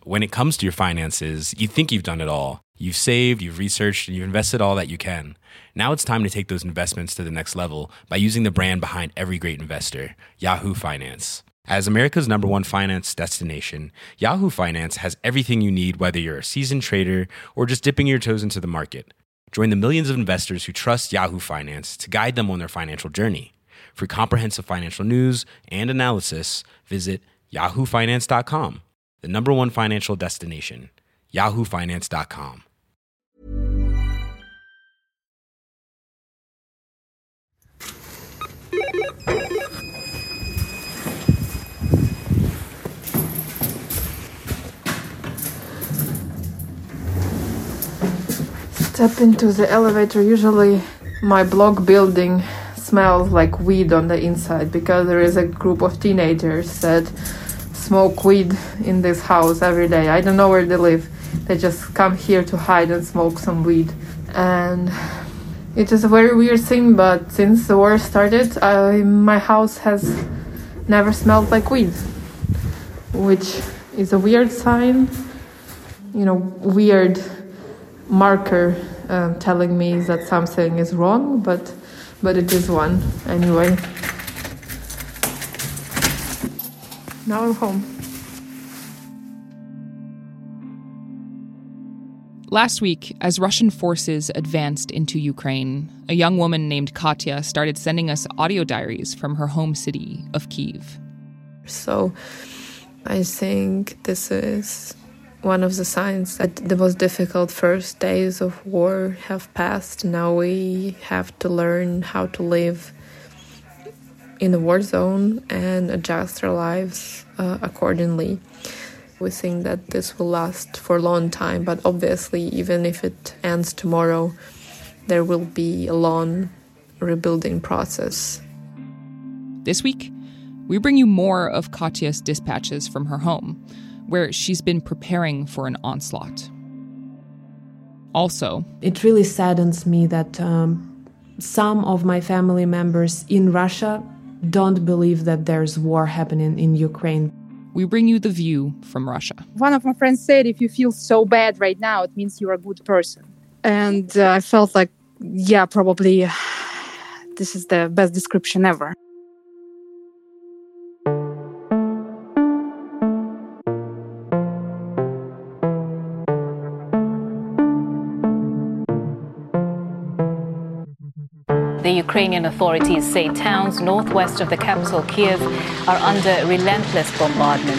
when it comes to your finances, you think you've done it all. You've saved, you've researched, and you've invested all that you can. Now it's time to take those investments to the next level by using the brand behind every great investor, Yahoo Finance. As America's #1 finance destination, Yahoo Finance has everything you need, whether you're a seasoned trader or just dipping your toes into the market. Join the millions of investors who trust Yahoo Finance to guide them on their financial journey. For comprehensive financial news and analysis, visit yahoofinance.com, the #1 financial destination, yahoofinance.com. Step into the elevator. Usually my block building smells like weed on the inside because there is a group of teenagers that smoke weed in this house every day. I don't know where they live. They just come here to hide and smoke some weed. And it is a very weird thing, but since the war started, my house has never smelled like weed, which is a weird sign, weird marker telling me that something is wrong, but it is one anyway. Now I'm home. Last week, as Russian forces advanced into Ukraine, a young woman named Katya started sending us audio diaries from her home city of Kyiv. So I think this is one of the signs that the most difficult first days of war have passed. Now we have to learn how to live in a war zone and adjust our lives accordingly. We think that this will last for a long time, but obviously even if it ends tomorrow, there will be a long rebuilding process. This week, we bring you more of Katya's dispatches from her home, where she's been preparing for an onslaught. Also, it really saddens me that some of my family members in Russia don't believe that there's war happening in Ukraine. We bring you the view from Russia. One of my friends said, if you feel so bad right now, it means you're a good person. And I felt like, yeah, probably this is the best description ever. The Ukrainian authorities say towns northwest of the capital, Kyiv, are under relentless bombardment.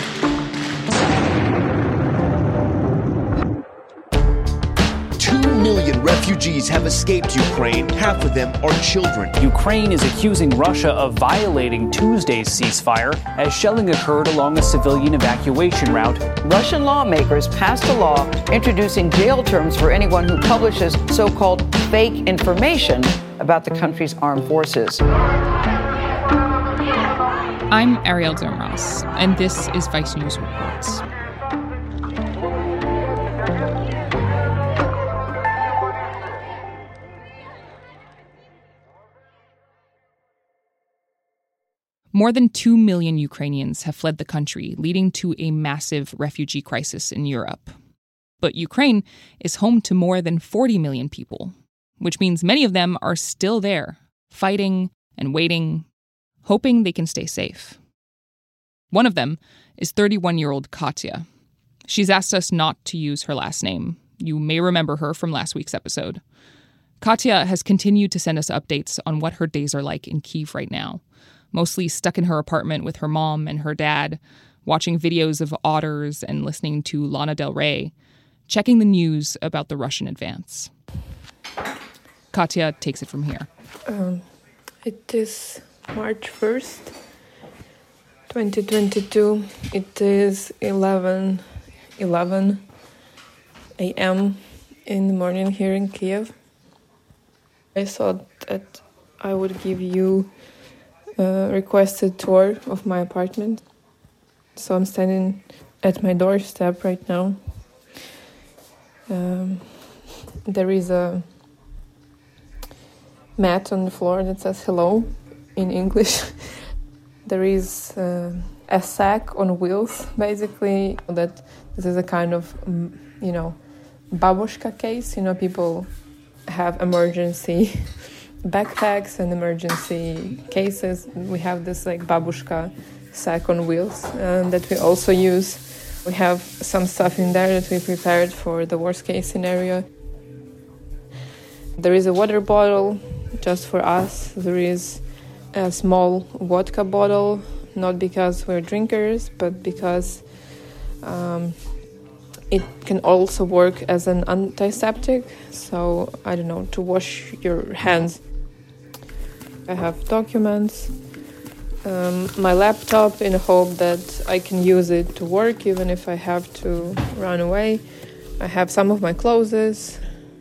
Refugees have escaped Ukraine. Half of them are children. Ukraine is accusing Russia of violating Tuesday's ceasefire as shelling occurred along a civilian evacuation route. Russian lawmakers passed a law introducing jail terms for anyone who publishes so-called fake information about the country's armed forces. I'm Ariel Zermras, and this is Vice News Reports. More than 2 million Ukrainians have fled the country, leading to a massive refugee crisis in Europe. But Ukraine is home to more than 40 million people, which means many of them are still there, fighting and waiting, hoping they can stay safe. One of them is 31-year-old Katya. She's asked us not to use her last name. You may remember her from last week's episode. Katya has continued to send us updates on what her days are like in Kyiv right now, mostly stuck in her apartment with her mom and her dad, watching videos of otters and listening to Lana Del Rey, checking the news about the Russian advance. Katya takes it from here. It is March 1st, 2022. It is 11 a.m. in the morning here in Kyiv. I thought that I would give you a requested tour of my apartment. So I'm standing at my doorstep right now. There is a mat on the floor that says hello in English. There is a sack on wheels, basically, that This is a kind of, babushka case. People have emergency backpacks and emergency cases. We have this babushka sack on wheels that we also use. We have some stuff in there that we prepared for the worst case scenario. There is a water bottle just for us. There is a small vodka bottle, not because we're drinkers, but because it can also work as an antiseptic. So, to wash your hands. I have documents, my laptop in the hope that I can use it to work even if I have to run away. I have some of my clothes.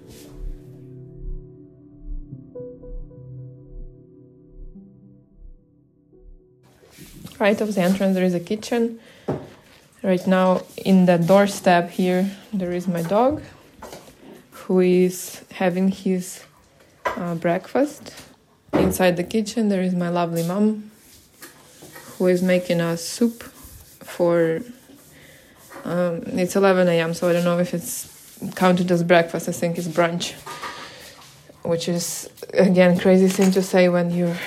Right off the entrance there is a kitchen. Right now in the doorstep here there is my dog who is having his breakfast. Inside the kitchen there is my lovely mom who is making us soup for it's 11 a.m. so I don't know if it's counted as breakfast. I think it's brunch, which is again crazy thing to say when you're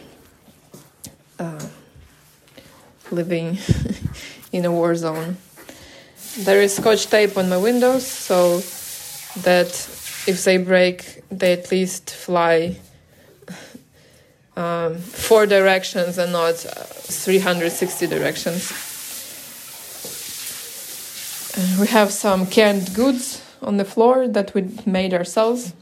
living in a war zone. There is scotch tape on my windows so that if they break they at least fly 4 directions and not 360 directions. We have some canned goods on the floor that we made ourselves.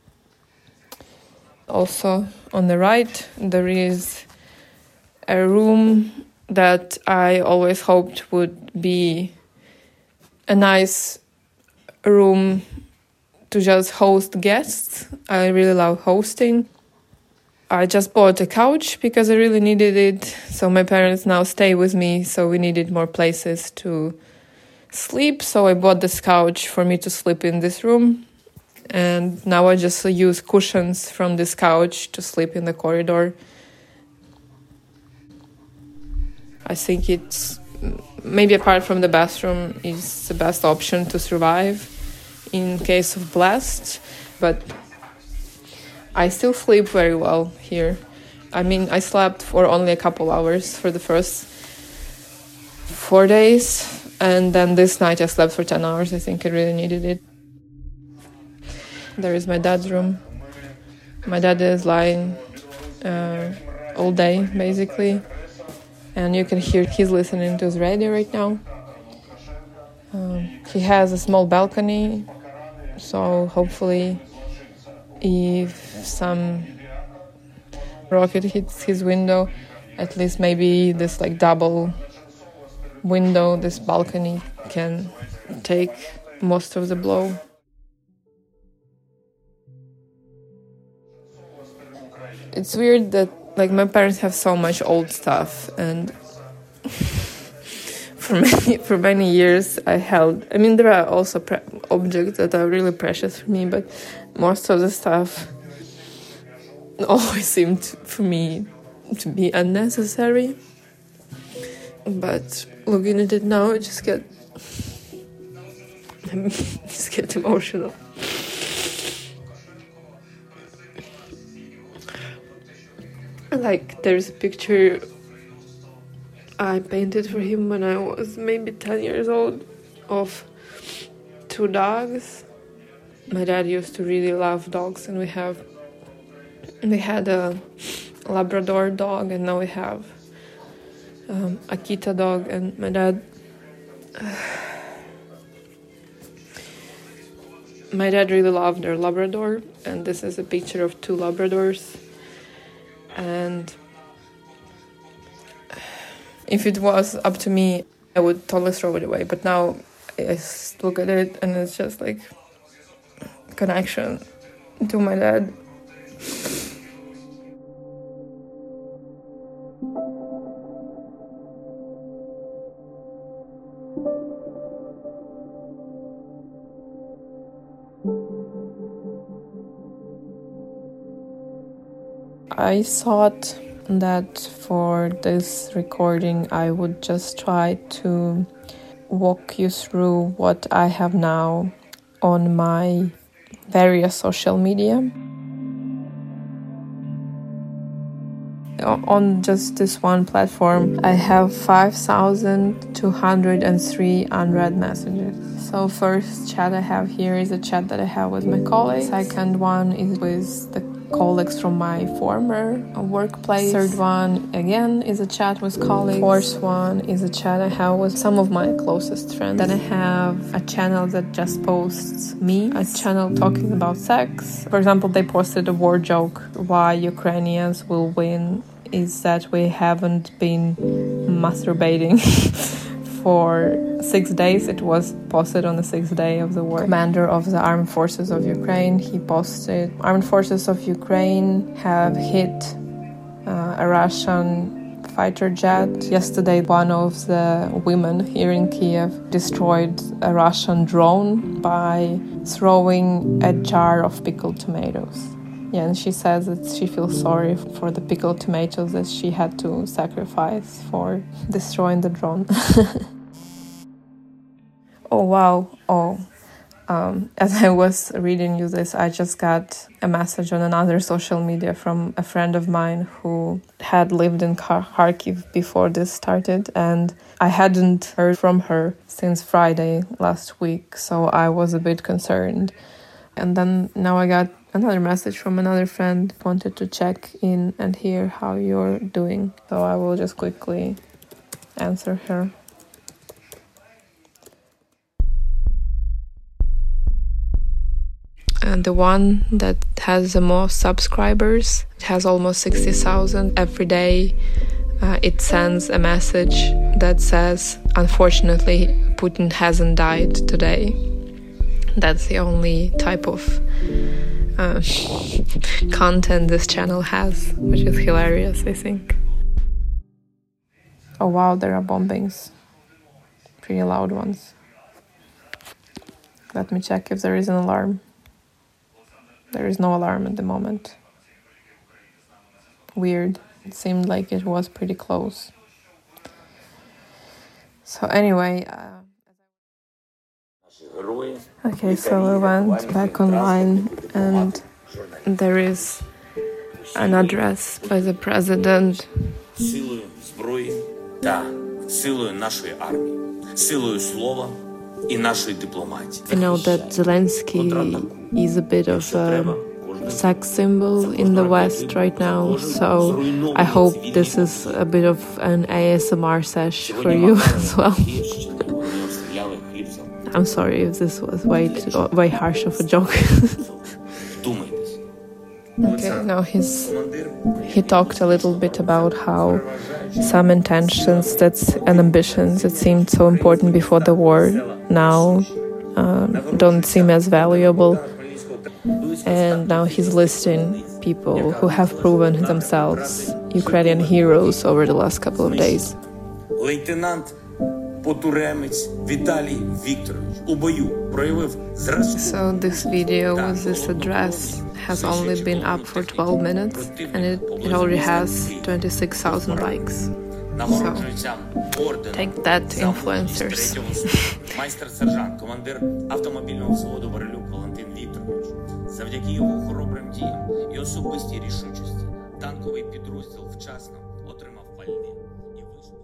Also on the right there is a room that I always hoped would be a nice room to just host guests. I really love hosting. I just bought a couch because I really needed it. So my parents now stay with me, so we needed more places to sleep. So I bought this couch for me to sleep in this room. And now I just use cushions from this couch to sleep in the corridor. I think it's, maybe apart from the bathroom, is the best option to survive in case of blast. But I still sleep very well here. I slept for only a couple hours for the first 4 days. And then this night I slept for 10 hours. I think I really needed it. There is my dad's room. My dad is lying all day, basically. And you can hear he's listening to his radio right now. He has a small balcony, so hopefully if some rocket hits his window, at least maybe this double window, this balcony can take most of the blow. It's weird that my parents have so much old stuff, and for many years I held. There are also objects that are really precious for me, but most of the stuff always seemed for me to be unnecessary. But looking at it now, I just get emotional. There's a picture I painted for him when I was maybe 10 years old of 2 dogs. My dad used to really love dogs, and we had a Labrador dog, and now we have Akita dog. And my dad really loved their Labrador, and this is a picture of 2 Labradors. And if it was up to me, I would totally throw it away. But now I look at it and it's just connection to my dad. I thought that for this recording I would just try to walk you through what I have now on my various social media. On just this one platform, I have 5,203 unread messages. So first chat I have here is a chat that I have with my colleagues. Second one is with the colleagues from my former workplace. Third one, again, is a chat with colleagues. Fourth one is a chat I have with some of my closest friends. Then I have a channel that just posts me, a channel talking about sex. For example, they posted a war joke, why Ukrainians will win is that we haven't been masturbating for 6 days. It was posted on the 6th day of the war. Commander of the Armed Forces of Ukraine, he posted, Armed Forces of Ukraine have hit a Russian fighter jet. Yesterday, one of the women here in Kiev destroyed a Russian drone by throwing a jar of pickled tomatoes. Yeah, and she says that she feels sorry for the pickled tomatoes that she had to sacrifice for destroying the drone. Oh, wow. As I was reading you this, I just got a message on another social media from a friend of mine who had lived in Kharkiv before this started, and I hadn't heard from her since Friday last week, so I was a bit concerned. And then now I got another message from another friend, wanted to check in and hear how you're doing. So I will just quickly answer her. And the one that has the most subscribers, it has almost 60,000 every day. It sends a message that says, unfortunately, Putin hasn't died today. That's the only type of content this channel has, which is hilarious, I think. Oh wow, there are bombings. Pretty loud ones. Let me check if there is an alarm. There is no alarm at the moment. Weird. It seemed like it was pretty close. So anyway... Okay, so I went back online and there is an address by the president. Силою зброї та силою нашої армії, силою слова і нашої дипломатії. I know that Zelensky is a bit of a sex symbol in the West right now, so I hope this is a bit of an ASMR sesh for you as well. I'm sorry if this was way harsh of a joke. Okay, now he talked a little bit about how some intentions and ambitions that seemed so important before the war now don't seem as valuable. And now he's listing people who have proven themselves Ukrainian heroes over the last couple of days. So this video with this address has only been up for 12 minutes and it already has 26,000 likes. So take that, influencers. Майстер-сержант, командир автомобільного взводу Варилюк Валентин Вікторович. Завдяки його хоробрим діям і особистій рішучості танковий підрозділ вчасно отримав пальне і вижив.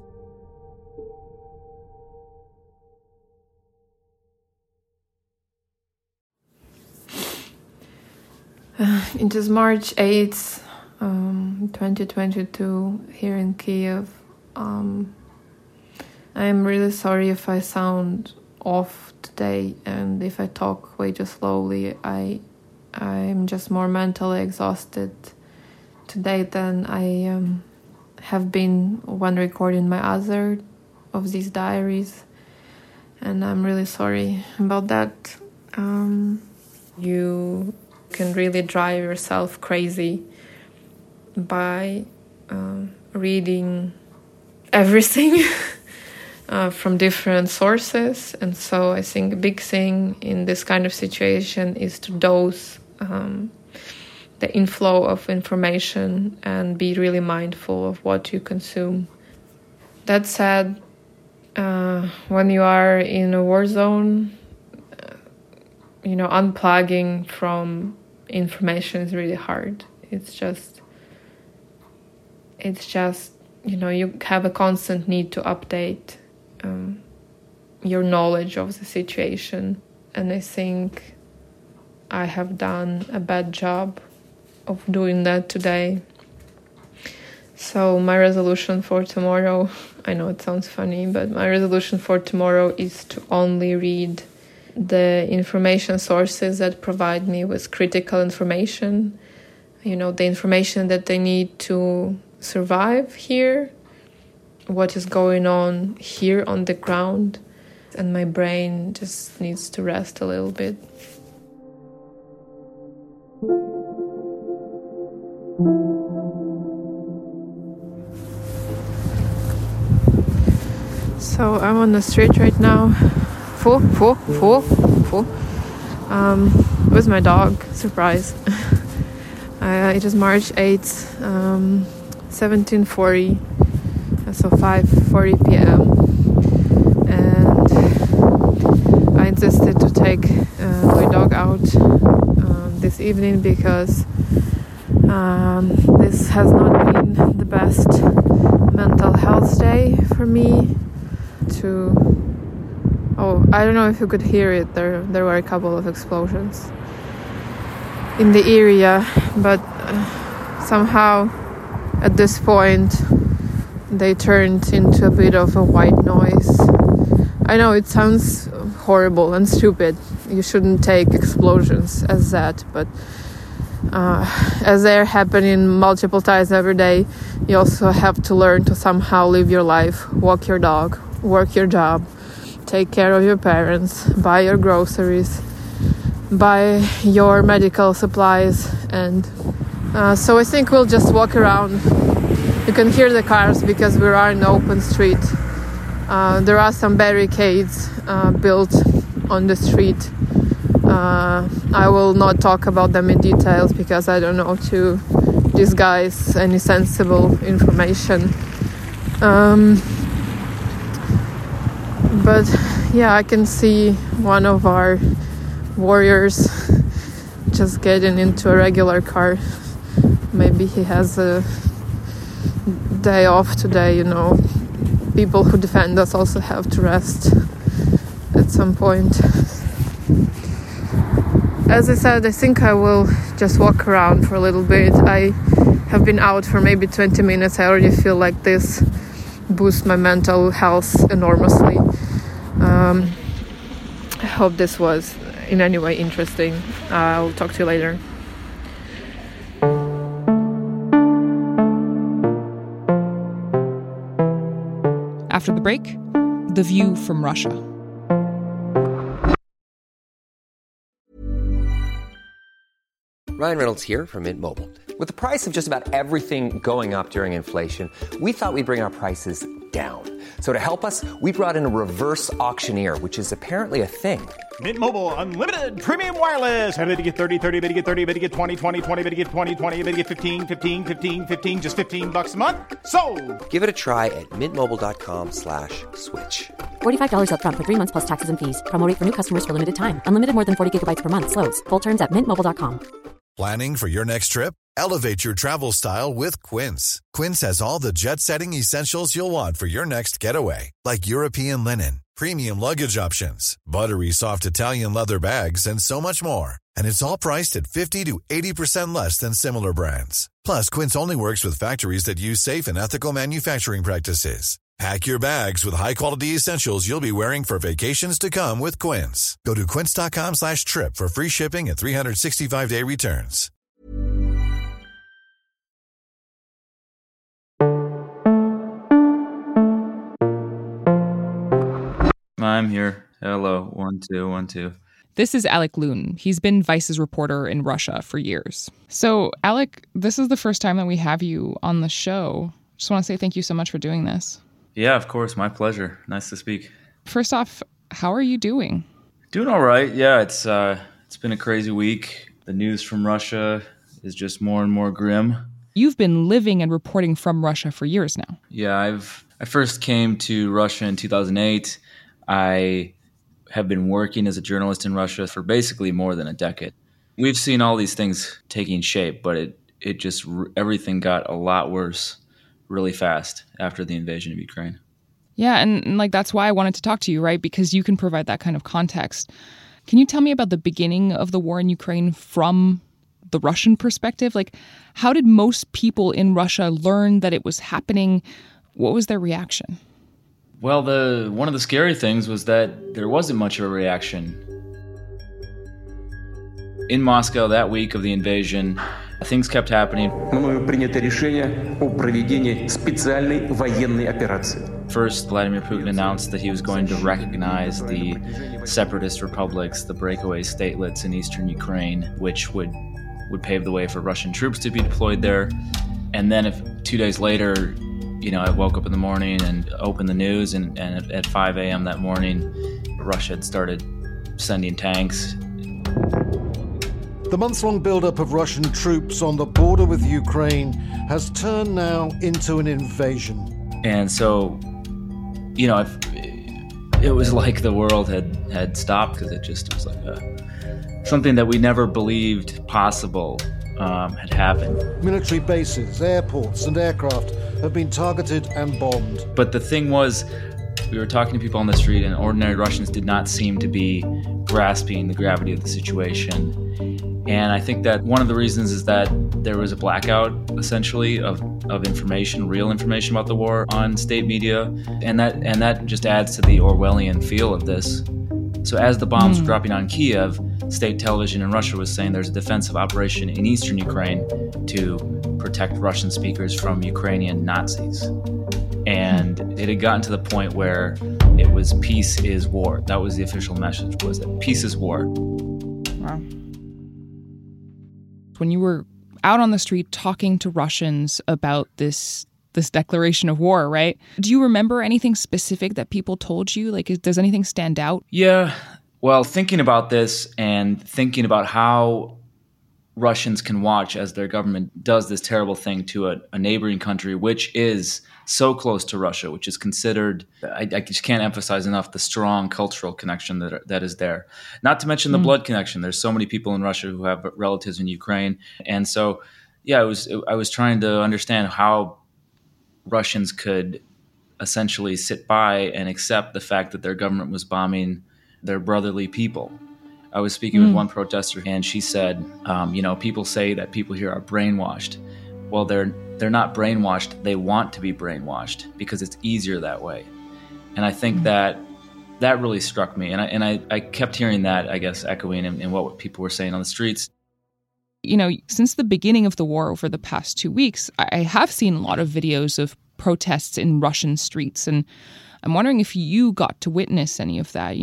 It is March 8th, 2022, here in Kiev. I am really sorry if I sound off today and if I talk way too slowly. I'm just more mentally exhausted today than I have been when recording my other of these diaries, and I'm really sorry about that. You can really drive yourself crazy by reading everything from different sources, and so I think a big thing in this kind of situation is to dose the inflow of information and be really mindful of what you consume. That said, When you are in a war zone, unplugging from information is really hard. It's just, you have a constant need to update your knowledge of the situation. And I think I have done a bad job of doing that today. So my resolution for tomorrow, I know it sounds funny, but my resolution for tomorrow is to only read the information sources that provide me with critical information, the information that they need to survive here, what is going on here on the ground, and my brain just needs to rest a little bit. So I'm on the street right now, full, with my dog, surprise. It is March 8th, 1740, so 5:40 p.m. And I insisted to take my dog out this evening because this has not been the best mental health day for me. I don't know if you could hear it. There were a couple of explosions in the area, but somehow at this point they turned into a bit of a white noise. I know it sounds horrible and stupid. You shouldn't take explosions as that, but as they're happening multiple times every day, you also have to learn to somehow live your life, walk your dog, work your job, take care of your parents, buy your groceries, buy your medical supplies. And so I think we'll just walk around. You can hear the cars because we are in the open street. There are some barricades built on the street. I will not talk about them in details because I don't know to disguise any sensible information. But yeah, I can see one of our warriors just getting into a regular car. Maybe he has a day off today, People who defend us also have to rest at some point. As I said, I think I will just walk around for a little bit. I have been out for maybe 20 minutes. I already feel like this boosts my mental health enormously. I hope this was in any way interesting. I'll talk to you later. After the break, the view from Russia. Ryan Reynolds here from Mint Mobile. With the price of just about everything going up during inflation, we thought we'd bring our prices down. So to help us, we brought in a reverse auctioneer, which is apparently a thing. Mint Mobile Unlimited Premium Wireless. How to get 30, 30, bit to get 30, bit to get 20, 20, 20, bit to get 20, 20, bit to get 15, 15, 15, 15, just $15 a month? Sold! Give it a try at mintmobile.com/switch. $45 up front for 3 months plus taxes and fees. Promo rate for new customers for limited time. Unlimited more than 40 gigabytes per month. Slows full terms at mintmobile.com. Planning for your next trip? Elevate your travel style with Quince. Quince has all the jet-setting essentials you'll want for your next getaway, like European linen, premium luggage options, buttery soft Italian leather bags, and so much more. And it's all priced at 50 to 80% less than similar brands. Plus, Quince only works with factories that use safe and ethical manufacturing practices. Pack your bags with high-quality essentials you'll be wearing for vacations to come with Quince. Go to quince.com/trip for free shipping and 365-day returns. I'm here. Hello. 1, 2, 1, 2. This is Alec Loon. He's been Vice's reporter in Russia for years. So, Alec, this is the first time that we have you on the show. Just want to say thank you so much for doing this. Yeah, of course. My pleasure. Nice to speak. First off, how are you doing? Doing all right. Yeah, it's been a crazy week. The news from Russia is just more and more grim. You've been living and reporting from Russia for years now. Yeah, I've I first came to Russia in 2008. I have been working as a journalist in Russia for basically more than a decade. We've seen all these things taking shape, but it just, everything got a lot worse really fast after the invasion of Ukraine. Yeah, and like that's why I wanted to talk to you, right? Because you can provide that kind of context. Can you tell me about the beginning of the war in Ukraine from the Russian perspective? Like, how did most people in Russia learn that it was happening? What was their reaction? Well, one of the scary things was that there wasn't much of a reaction. In Moscow that week of the invasion, things kept happening. Мною принято решение о проведении специальной военной операции. First, Vladimir Putin announced that he was going to recognize the separatist republics, the breakaway statelets in eastern Ukraine, which would pave the way for Russian troops to be deployed there. And then 2 days later, I woke up in the morning and opened the news, and at 5 a.m. that morning, Russia had started sending tanks. The months-long build-up of Russian troops on the border with Ukraine has turned now into an invasion. And so, it was like the world had stopped, because it was like something that we never believed possible had happened. Military bases, airports, and aircraft have been targeted and bombed. But the thing was, we were talking to people on the street, and ordinary Russians did not seem to be grasping the gravity of the situation. And I think that one of the reasons is that there was a blackout, essentially, of information, real information about the war on state media. And that just adds to the Orwellian feel of this. So as the bombs were dropping on Kiev, state television in Russia was saying there's a defensive operation in eastern Ukraine to protect Russian speakers from Ukrainian Nazis. And it had gotten to the point where it was peace is war. That was the official message, was that peace is war. Wow. When you were out on the street talking to Russians about this declaration of war, right? Do you remember anything specific that people told you? Like, does anything stand out? Yeah. Well, thinking about this and thinking about how Russians can watch as their government does this terrible thing to a neighboring country, which is so close to Russia, which is considered, I just can't emphasize enough the strong cultural connection that is there. Not to mention the blood connection. There's so many people in Russia who have relatives in Ukraine. And so, yeah, I was trying to understand how Russians could essentially sit by and accept the fact that their government was bombing their brotherly people. I was speaking with one protester, and she said, people say that people here are brainwashed. Well, they're not brainwashed. They want to be brainwashed because it's easier that way. And I think that really struck me. And I kept hearing that, I guess, echoing in what people were saying on the streets. Since the beginning of the war over the past 2 weeks, I have seen a lot of videos of protests in Russian streets. And I'm wondering if you got to witness any of that.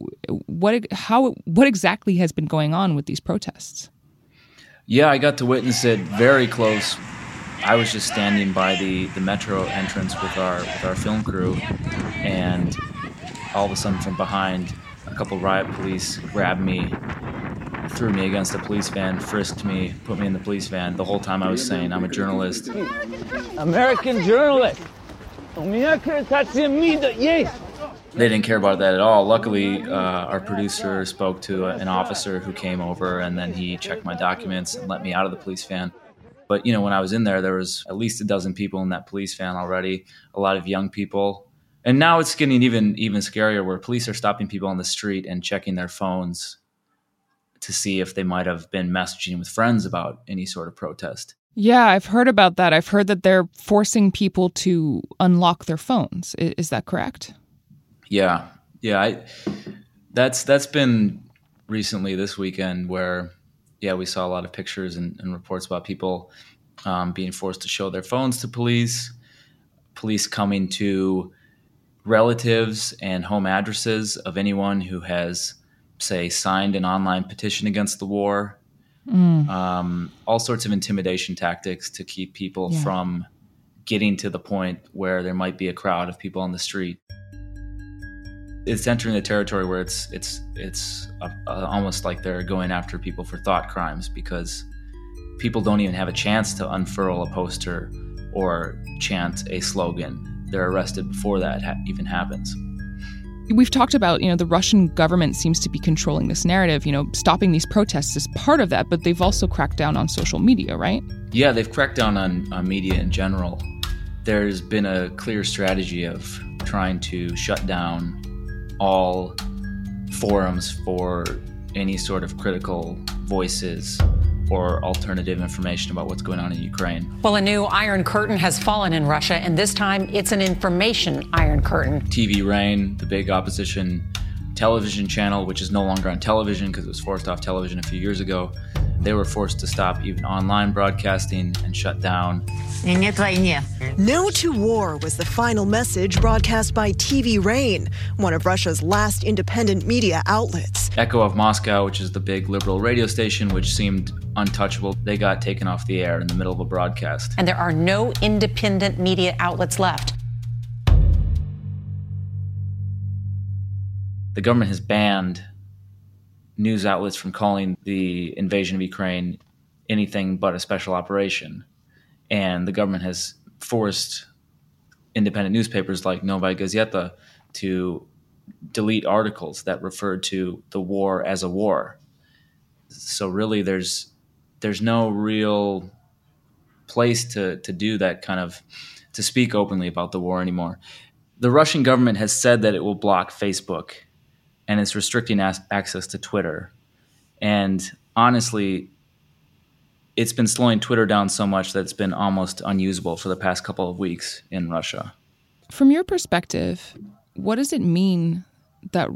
What exactly has been going on with these protests? Yeah, I got to witness it very close. I was just standing by the metro entrance with our film crew, and all of a sudden from behind, a couple riot police grabbed me, threw me against a police van, frisked me, put me in the police van. The whole time I was saying, I'm a journalist. American journalist. They didn't care about that at all. Luckily, our producer spoke to an officer who came over, and then he checked my documents and let me out of the police van. But, when I was in there was at least a dozen people in that police van already, a lot of young people. And now it's getting even scarier, where police are stopping people on the street and checking their phones to see if they might have been messaging with friends about any sort of protest. Yeah, I've heard about that. I've heard that they're forcing people to unlock their phones. Is that correct? Yeah. That's been recently this weekend where, we saw a lot of pictures and reports about people being forced to show their phones to police coming to relatives and home addresses of anyone who has, say, signed an online petition against the war. All sorts of intimidation tactics to keep people from getting to the point where there might be a crowd of people on the street. It's entering the territory where it's almost like they're going after people for thought crimes, because people don't even have a chance to unfurl a poster or chant a slogan. they're arrested before that even happens. We've talked about, the Russian government seems to be controlling this narrative. Stopping these protests is part of that, but they've also cracked down on social media, right? Yeah, they've cracked down on media in general. There's been a clear strategy of trying to shut down all forums for any sort of critical voices or alternative information about what's going on in Ukraine. Well, a new Iron Curtain has fallen in Russia, and this time it's an information Iron Curtain. TV Rain, the big opposition television channel, which is no longer on television because it was forced off television a few years ago, they were forced to stop even online broadcasting and shut down. No to war was the final message broadcast by TV Rain, one of Russia's last independent media outlets. Echo of Moscow, which is the big liberal radio station, which seemed untouchable, they got taken off the air in the middle of a broadcast. And there are no independent media outlets left. The government has banned news outlets from calling the invasion of Ukraine anything but a special operation. And the government has forced independent newspapers like Novaya Gazeta to delete articles that referred to the war as a war. So really there's no real place to do that kind of, to speak openly about the war anymore. The Russian government has said that it will block Facebook, and it's restricting access to Twitter. And honestly, it's been slowing Twitter down so much that it's been almost unusable for the past couple of weeks in Russia. From your perspective, what does it mean that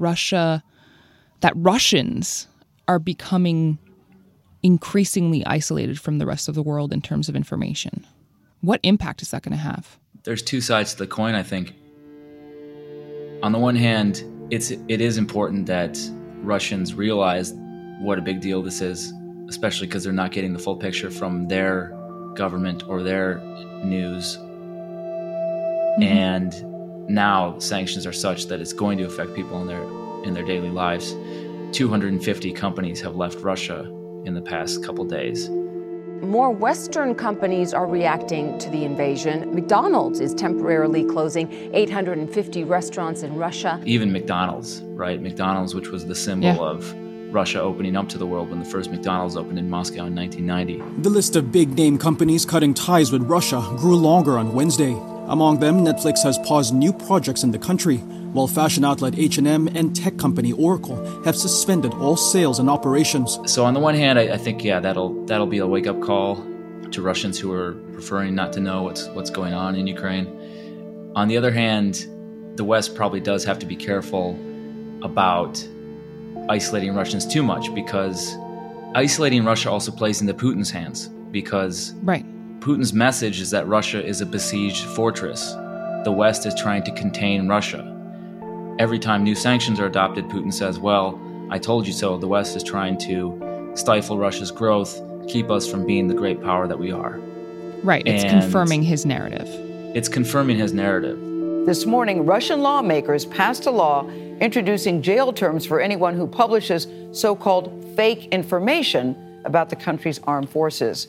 Russians are becoming increasingly isolated from the rest of the world in terms of information? What impact is that going to have? There's two sides to the coin, I think. On the one hand, it is important that Russians realize what a big deal this is, especially because they're not getting the full picture from their government or their news. Mm-hmm. And now sanctions are such that it's going to affect people in their daily lives. 250 companies have left Russia in the past couple days. More Western companies are reacting to the invasion. McDonald's is temporarily closing 850 restaurants in Russia. Even McDonald's, right? McDonald's, which was the symbol of Russia opening up to the world when the first McDonald's opened in Moscow in 1990. The list of big-name companies cutting ties with Russia grew longer on Wednesday. Among them, Netflix has paused new projects in the country, while fashion outlet H&M and tech company Oracle have suspended all sales and operations. So on the one hand, I think, that'll be a wake-up call to Russians who are preferring not to know what's going on in Ukraine. On the other hand, the West probably does have to be careful about isolating Russians too much, because isolating Russia also plays into Putin's hands, because Putin's message is that Russia is a besieged fortress. The West is trying to contain Russia. Every time new sanctions are adopted, Putin says, well, I told you so. The West is trying to stifle Russia's growth, keep us from being the great power that we are. Right. It's confirming his narrative. It's confirming his narrative. This morning, Russian lawmakers passed a law introducing jail terms for anyone who publishes so-called fake information about the country's armed forces.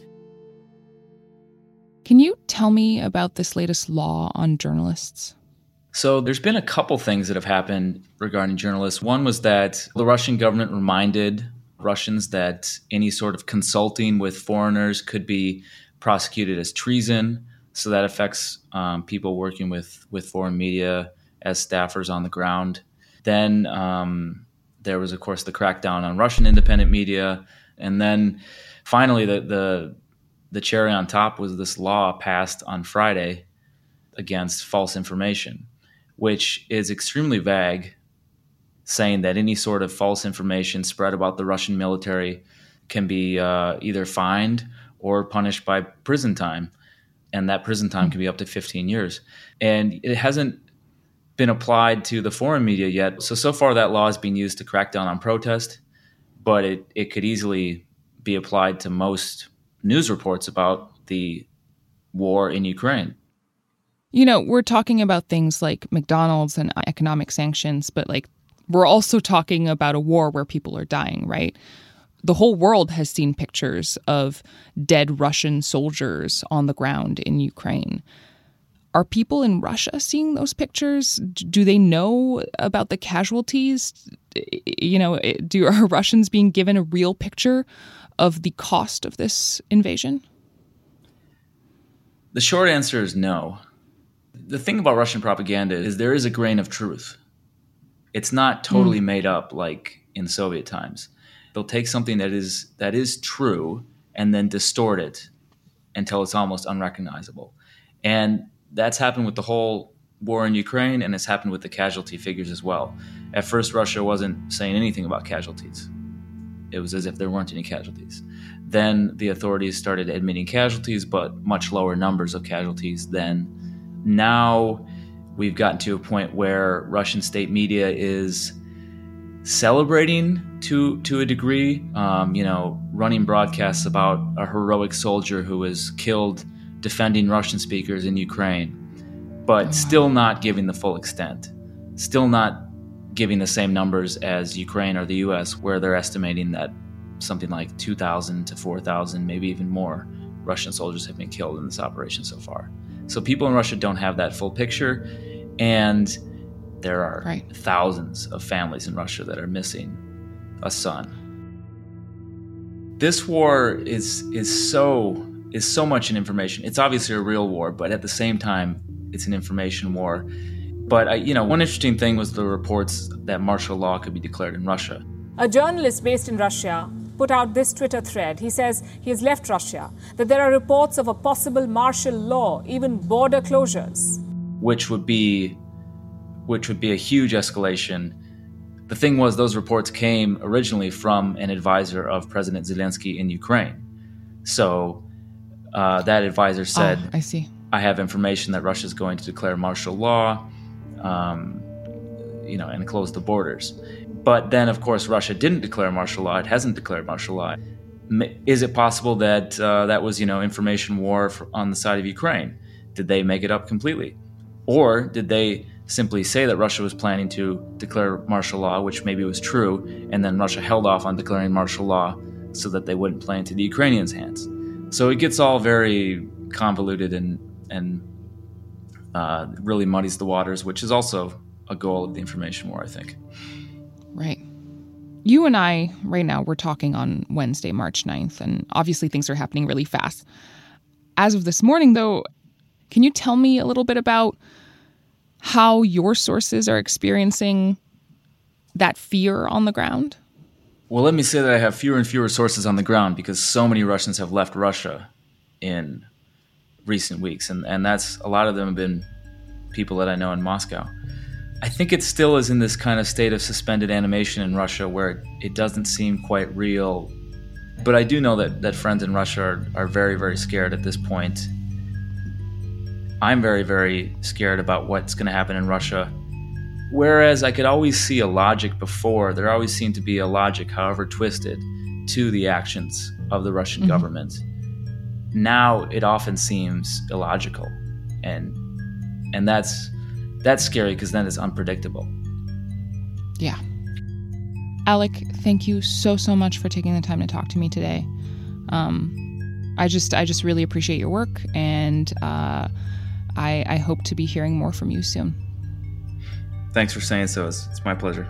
Can you tell me about this latest law on journalists? So there's been a couple things that have happened regarding journalists. One was that the Russian government reminded Russians that any sort of consulting with foreigners could be prosecuted as treason. So that affects people working with foreign media as staffers on the ground. Then there was, of course, the crackdown on Russian independent media. And then finally, the cherry on top was this law passed on Friday against false information, which is extremely vague, saying that any sort of false information spread about the Russian military can be either fined or punished by prison time. And that prison time can be up to 15 years. And it hasn't been applied to the foreign media yet. So far that law is being used to crack down on protest, but it could easily be applied to most news reports about the war in Ukraine. You know, we're talking about things like McDonald's and economic sanctions, but we're also talking about a war where people are dying, right? The whole world has seen pictures of dead Russian soldiers on the ground in Ukraine. Are people in Russia seeing those pictures? Do they know about the casualties? Are Russians being given a real picture of the cost of this invasion? The short answer is no. The thing about Russian propaganda is there is a grain of truth. It's not totally made up like in Soviet times. They'll take something that is true and then distort it until it's almost unrecognizable. And that's happened with the whole war in Ukraine, and it's happened with the casualty figures as well. At first, Russia wasn't saying anything about casualties. It was as if there weren't any casualties. Then the authorities started admitting casualties, but much lower numbers of casualties than now. We've gotten to a point where Russian state media is celebrating to a degree, running broadcasts about a heroic soldier who was killed defending Russian speakers in Ukraine, but still not giving the full extent, still not giving the same numbers as Ukraine or the US, where they're estimating that something like 2,000 to 4,000, maybe even more, Russian soldiers have been killed in this operation so far. So people in Russia don't have that full picture, and there are thousands of families in Russia that are missing a son. This war is so much an information. It's obviously a real war, but at the same time, it's an information war. But one interesting thing was the reports that martial law could be declared in Russia. A journalist based in Russia put out this Twitter thread. He says he has left Russia, that there are reports of a possible martial law, even border closures. Which would be a huge escalation. The thing was, those reports came originally from an advisor of President Zelensky in Ukraine. So that advisor said, I see. I have information that Russia's going to declare martial law, and close the borders. But then, of course, Russia didn't declare martial law. It hasn't declared martial law. Is it possible that that was, information war on the side of Ukraine? Did they make it up completely? Or did they simply say that Russia was planning to declare martial law, which maybe was true, and then Russia held off on declaring martial law so that they wouldn't play into the Ukrainians' hands? So it gets all very convoluted and really muddies the waters, which is also a goal of the information war, I think. Right. You and I, right now, we're talking on Wednesday, March 9th, and obviously things are happening really fast. As of this morning, though, can you tell me a little bit about how your sources are experiencing that fear on the ground? Well, let me say that I have fewer and fewer sources on the ground because so many Russians have left Russia in recent weeks, and that's a lot of them have been people that I know in Moscow. I think it still is in this kind of state of suspended animation in Russia where it doesn't seem quite real. But I do know that friends in Russia are very, very scared at this point. I'm very, very scared about what's going to happen in Russia. Whereas I could always see a logic before, there always seemed to be a logic, however twisted, to the actions of the Russian government. Now it often seems illogical. And that's scary because then it's unpredictable. Yeah. Alec, thank you so much for taking the time to talk to me today. I just really appreciate your work, and I hope to be hearing more from you soon. Thanks for saying so. It's my pleasure.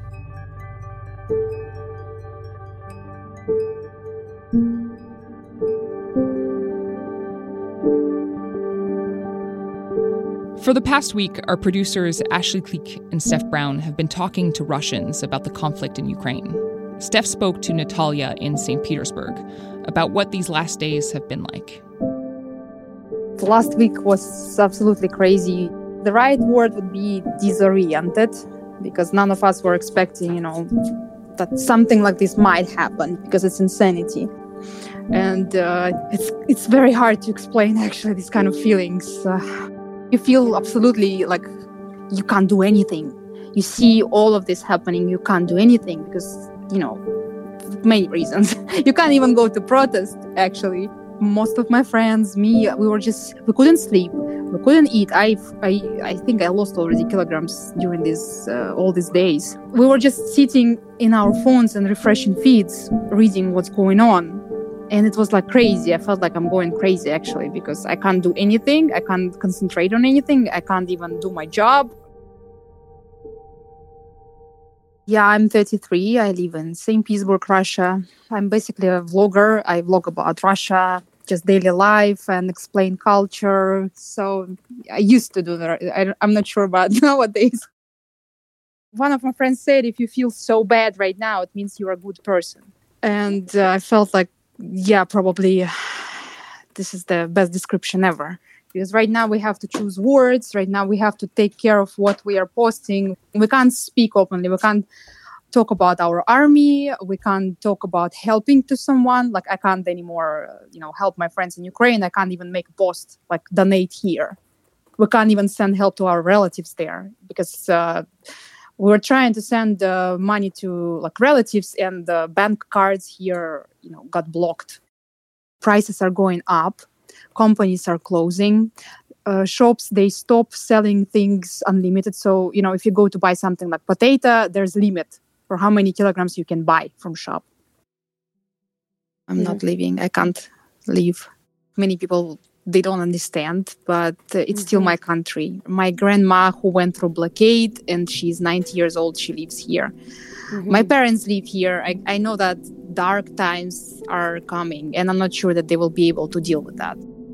For the past week, our producers Ashley Cleek and Steph Brown have been talking to Russians about the conflict in Ukraine. Steph spoke to Natalia in St. Petersburg about what these last days have been like. The last week was absolutely crazy. The right word would be disoriented, because none of us were expecting, that something like this might happen, because it's insanity. And it's very hard to explain, actually, these kind of feelings. You feel absolutely like you can't do anything. You see all of this happening, you can't do anything because, many reasons. You can't even go to protest, actually. Most of my friends, me, we couldn't sleep, we couldn't eat. I think I lost already kilograms during all these days. We were just sitting in our phones and refreshing feeds, reading what's going on. And it was like crazy. I felt like I'm going crazy actually, because I can't do anything. I can't concentrate on anything. I can't even do my job. Yeah, I'm 33. I live in St. Petersburg, Russia. I'm basically a vlogger. I vlog about Russia, just daily life and explain culture. So I used to do that. I'm not sure about nowadays. One of my friends said, if you feel so bad right now, it means you're a good person. And I felt like, yeah, probably this is the best description ever. Because right now we have to choose words. Right now we have to take care of what we are posting. We can't speak openly. We can't talk about our army. We can't talk about helping to someone. Like I can't anymore, help my friends in Ukraine. I can't even make a post like donate here. We can't even send help to our relatives there because we were trying to send money to like relatives, and the bank cards here, got blocked. Prices are going up. Companies are closing. Shops, they stop selling things unlimited. So, if you go to buy something like potato, there's a limit for how many kilograms you can buy from shop. I'm not leaving. I can't leave. Many people, they don't understand, but it's still my country. My grandma who went through blockade and she's 90 years old, she lives here. My parents live here. I know that dark times are coming, and I'm not sure that they will be able to deal with that.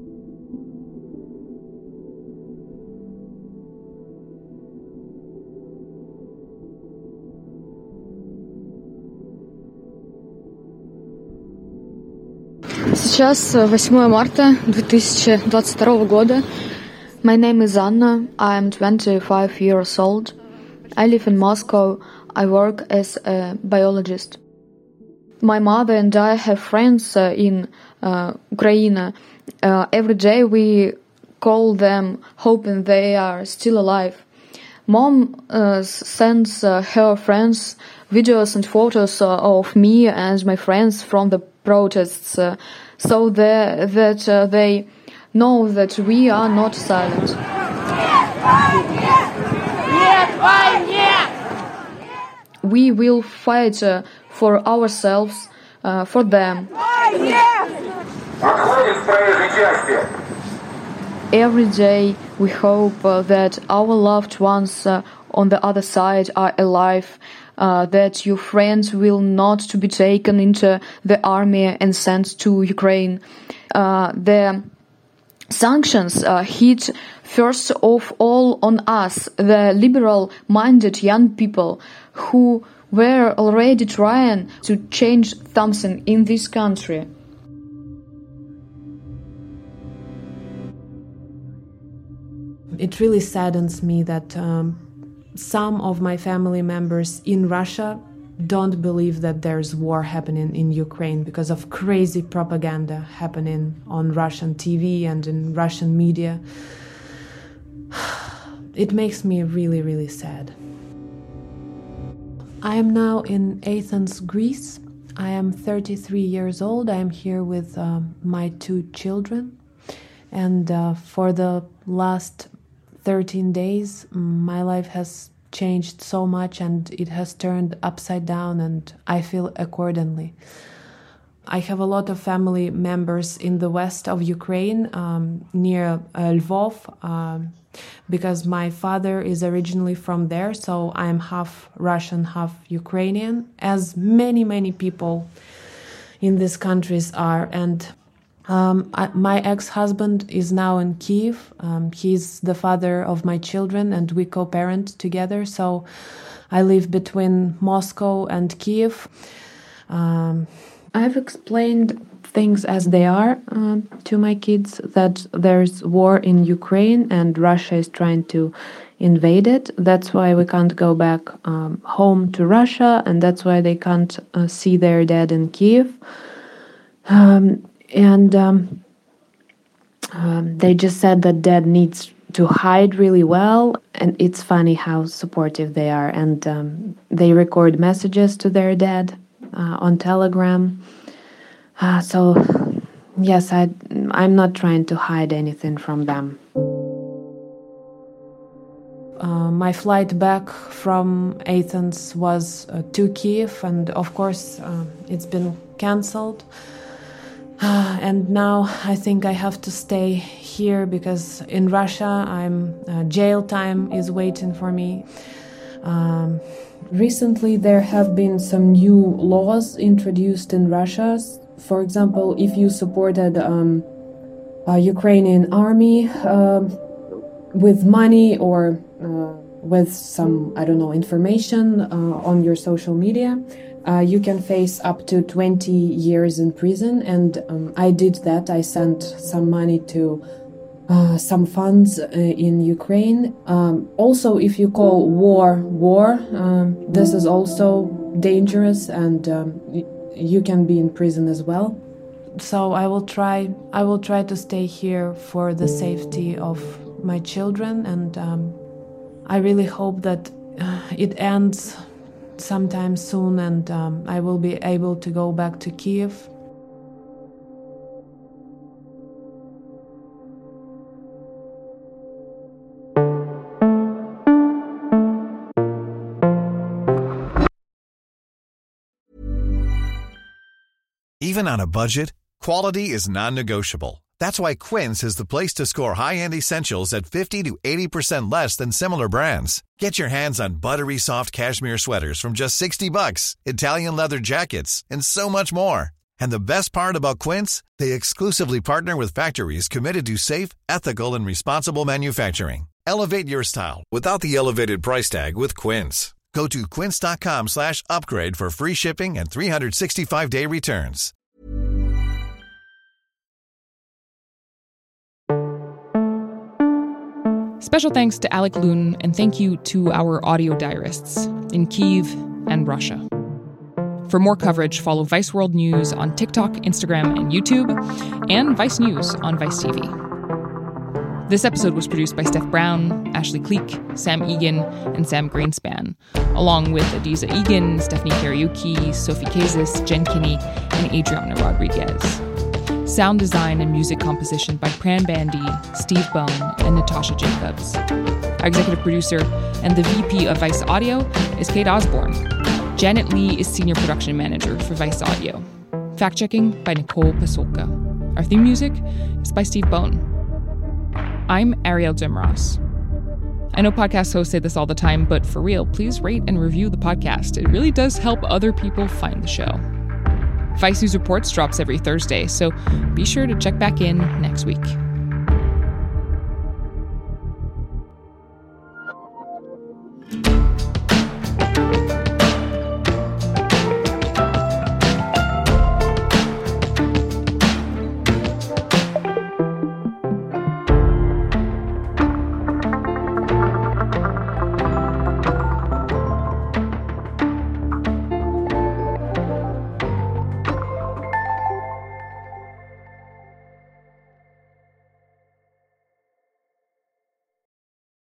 Сейчас 8 марта 2022 года. My name is Anna. I am 25 years old. I live in Moscow. I work as a biologist. My mother and I have friends in Ukraine. Every day we call them, hoping they are still alive. Mom sends her friends videos and photos of me and my friends from the protests, so that they know that we are not silent. We will fight for ourselves, for them. Every day we hope that our loved ones on the other side are alive, that your friends will not to be taken into the army and sent to Ukraine. The sanctions hit first of all on us, the liberal-minded young people who were already trying to change something in this country. It really saddens me that some of my family members in Russia don't believe that there's war happening in Ukraine because of crazy propaganda happening on Russian TV and in Russian media. It makes me really, really sad. I am now in Athens, Greece. I am 33 years old. I am here with my 2 children. And for the last 13 days, my life has changed so much and it has turned upside down, and I feel accordingly. I have a lot of family members in the west of Ukraine, near Lvov, because my father is originally from there, so I am half Russian, half Ukrainian, as many, many people in these countries are. And my ex-husband is now in Kiev. He's the father of my children, and we co-parent together. So I live between Moscow and Kiev. I've explained things as they are to my kids, that there's war in Ukraine and Russia is trying to invade it. That's why we can't go back home to Russia, and that's why they can't see their dad in Kiev. They just said that dad needs to hide really well, and it's funny how supportive they are. And they record messages to their dad on Telegram. So, yes, I'm not trying to hide anything from them. My flight back from Athens was to Kiev, and of course it's been cancelled. And now I think I have to stay here because in Russia jail time is waiting for me. Recently there have been some new laws introduced in Russia. For example, if you supported Ukrainian army with money or with some, information on your social media, you can face up to 20 years in prison. And I did that. I sent some money to some funds in Ukraine. Also, if you call war, this is also dangerous, and you can be in prison as well. So I will try to stay here for the safety of my children, and I really hope that it ends sometime soon, and I will be able to go back to Kyiv. Even on a budget, quality is non-negotiable. That's why Quince is the place to score high-end essentials at 50 to 80% less than similar brands. Get your hands on buttery soft cashmere sweaters from just $60, Italian leather jackets, and so much more. And the best part about Quince, they exclusively partner with factories committed to safe, ethical, and responsible manufacturing. Elevate your style without the elevated price tag with Quince. Go to quince.com/upgrade for free shipping and 365-day returns. Special thanks to Alec Loon, and thank you to our audio diarists in Kyiv and Russia. For more coverage, follow Vice World News on TikTok, Instagram, and YouTube, and Vice News on Vice TV. This episode was produced by Steph Brown, Ashley Cleek, Sam Egan, and Sam Greenspan, along with Adiza Egan, Stephanie Kariuki, Sophie Kazis, Jen Kinney, and Adriana Rodriguez. Sound design and music composition by Pran Bandy, Steve Bone, and Natasha Jacobs. Our executive producer and the VP of Vice Audio is Kate Osborne. Janet Lee is senior production manager for Vice Audio. Fact-checking by Nicole Pasolka. Our theme music is by Steve Bone. I'm Ariel Demras. I know podcast hosts say this all the time, but for real, please rate and review the podcast. It really does help other people find the show. Vice News Reports drops every Thursday, so be sure to check back in next week.